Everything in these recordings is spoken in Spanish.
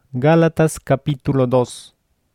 Gálatas capítulo 2.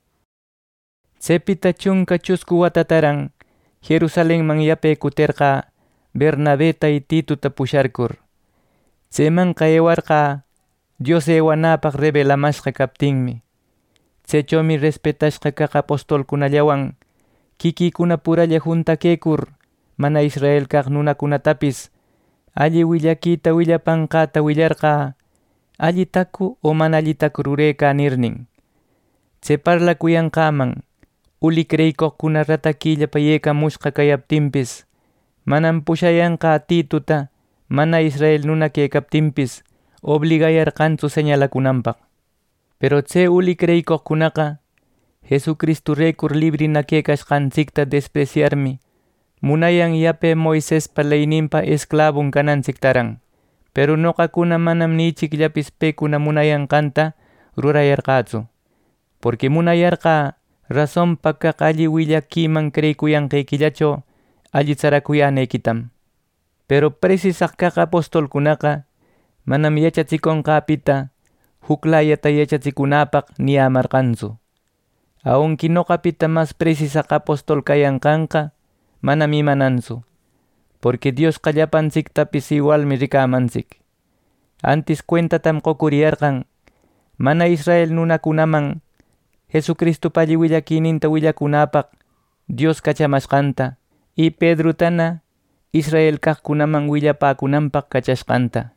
Tsepita chunka chusku watataran Jerusalenman yape kuterqa Bernabeta y Tituta pusharkur. Tsemanqa ewarqa Dios ewanapaq revelamashqa kaptinmi. Tsechomi respetashqa kaq apostolkunallawan kikikuna puralla juntakekur mana Israel kaq nunakunatapis alli willakita willapanqata willarqa allitaku o mana allitaku rureka nirnin. Tse parlakuyanqaman uli creykokuna ratakillapa yekamushqa kayaptinpis manan pushayanqa Tituta mana Israel nuna kaykaptinpis obligayarqantsu señalakunanpaq. Pero tse uli creykokkunaqa Jesucristo rekur librina kaykashqanchikta despreciarmi munayan yape Moisespa leyninpa esclavon kananchiktaran. Pero noqakuna manam nichikllapis pekuna munayanqanta rurayarqatsu. Porque munayarqa razonpa kaq alli willakiman creykuyanqaykillacho allicharakuyanaykitam. Pero precisaq kaq apostolkunaqa manam yachachikunqapita huklayata yachachikunapaq niyamarqantsu. Aunque noqapita mas precisaq apostol kayanqanqa manam imanantsu. Porque Dios qallapanchiktapis igualmi rikamanchik. Antes cuentatam qokuriyarqan mana Israel nunakunaman Jesucristo palli willakininta willakunapaq Dios kachamashqanta y Pedrutana Israel kaqkunaman willapakunanpaq kachashqanta.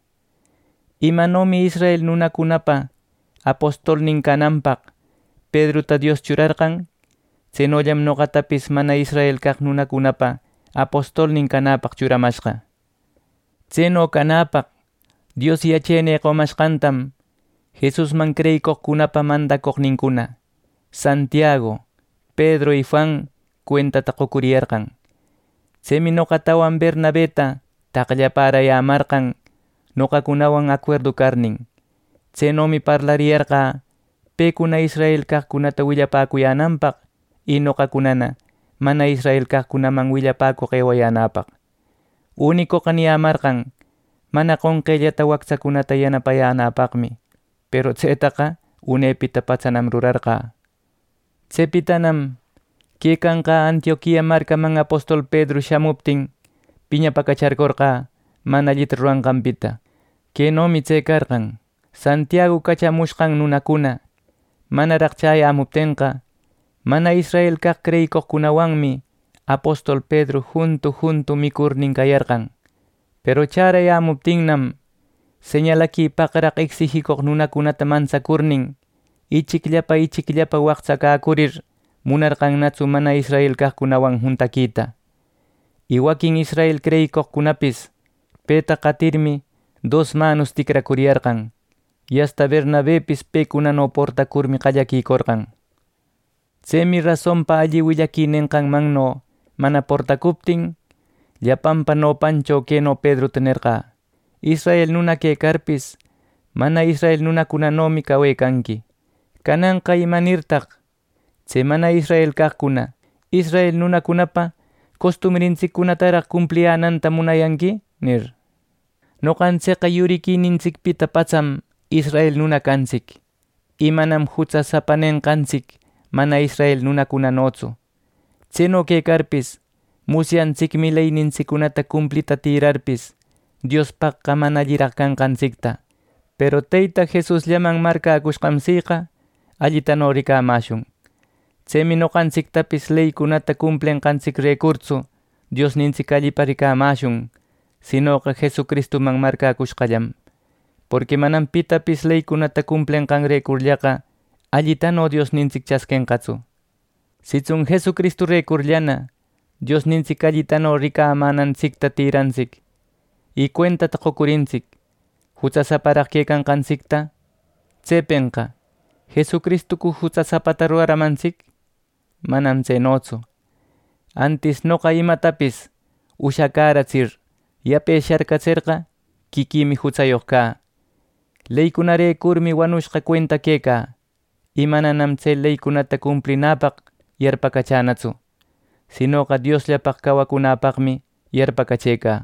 Imanomi Israel nunakunapa apostolnin kananpaq Pedruta Dios churarqan, tsenollam noqatapis mana Israel kaq nunakunapa apostolnin kanapaq churamashqa. Tseno kanapaq Dios yachayne qomashqantam Jesusman creykoqkunapa mandakoqninkuna Santiago, Pedro y Juan cuentata qokuriyarqan. Tsemi noqatawan Bernabeta taqllaparayämarqan noqakunawan acuerdo karnin. Tsenomi parlariyarqa pekuna Israel kaqkunata willapakuyananpaq y noqakunana mana Israel kaqkunaman willapakuq ewayanapaq. Unikoqa niyamarqan mana qonqillata wakchakunata yanapayanapaqmi. Pero tsetaqa unepita pachanam rurarqa. Tsepitanam kaykanqa Antioquia markaman apostol Pedro shamuptin piñapakacharkurqa mana allita ruranqanpita. Kenomi tse karqan. Santiago kachamushqan nunakuna manaraq chayamuptinqa mana Israel kaq creykoqkunawanmi apostol Pedro junto mikurnin kayarqan. Pero charayamuptinnam señalakipaqraq exigikoq nunakunata mansakurnin ichikllapa waqchakakurir munarqannatsu mana Israel kaqkunawan juntakita. Y wakin Israel creykoqkunapis peta qatirmi 2 manos tikrakuriyarqan. Y hasta Bernabepis pekunano portakurmi qallakikorqan. Tsemi razonpa alli willakinenqanmanno mana portakuptin llapanpa nopancho keno Pedro tenerqa. Israel nuna kaykarpis mana Israel nunakunanomi kawaykanki. Kananqa imanirtaq tse mana Israel kaqkuna Israel nunakunapa costumbrinchikkunataraq cumpliyananta munayanki nir. Noqanchikqa yurikininchikpita pacham Israel nuna kanchik. Imanam huchasapanenqanchik mana Israel nunakunanotsu. Tseno kaykarpis musyanchikmi leyninchikkunata cumplita tirarpis Dios paqqa mana alliraq kanqanchikta. Pero tayta Jesus llaman markakushqanchikqa allitano rikamashun. Tsemi noqanchiktapis leykunata cumplenqanchik rekurtsu Dios ninchik allipa rikamashun, sinoqa Jesucristoman markakushqallam. Porque manam pitapis leykunata cumplenqan rekurllaqa allitano Dios ninchik chaskenqatsu. Sichun Jesucristo rekurllana Dios ninchik allitano rikamananchikta tiranchik y cuentata qokurinchik huchasaparaq kaykanqanchikta tsepenqa Jesucristoku huchasapata ruraramanchik manam tsenotsu. Antes noqa imatapis ushakarachir yape sharkachirqa kikimi huchayoq kaa. Leykunarekurmi wanushqa cuenta kaykaa. Imananam tse leykunata cumplinapaq yarpakachanatsu. Sinoqa Diosllapaq kawakunapaqmi yarpakachaykaa.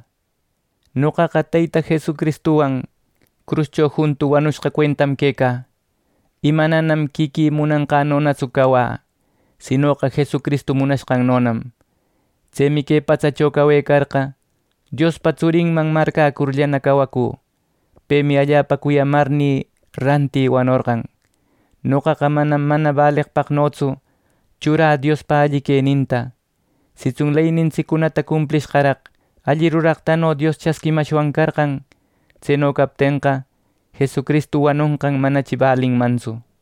Noqaqa tayta Jesucristuwan cruzcho junto wanushqa cuentam kaykaa. imananam kiki munanqanonatsu kawa, sinoqa Jesucristo munashqannonam. Chaymi kay pachachaw kawaykarqa Diospa churinman markakurllana kawaku. Paymi allapa kuyamarni ranti wanorqan. Noqaqa mana baleqpaqnotsu churá Diospa alli kayninta. Sichun leyninchikkunata cumplishqaraq alli ruraqtano Dios chaskimashwan karqan, chayno kaptinqa Jesucristo wanunqan manachi balinmanchu.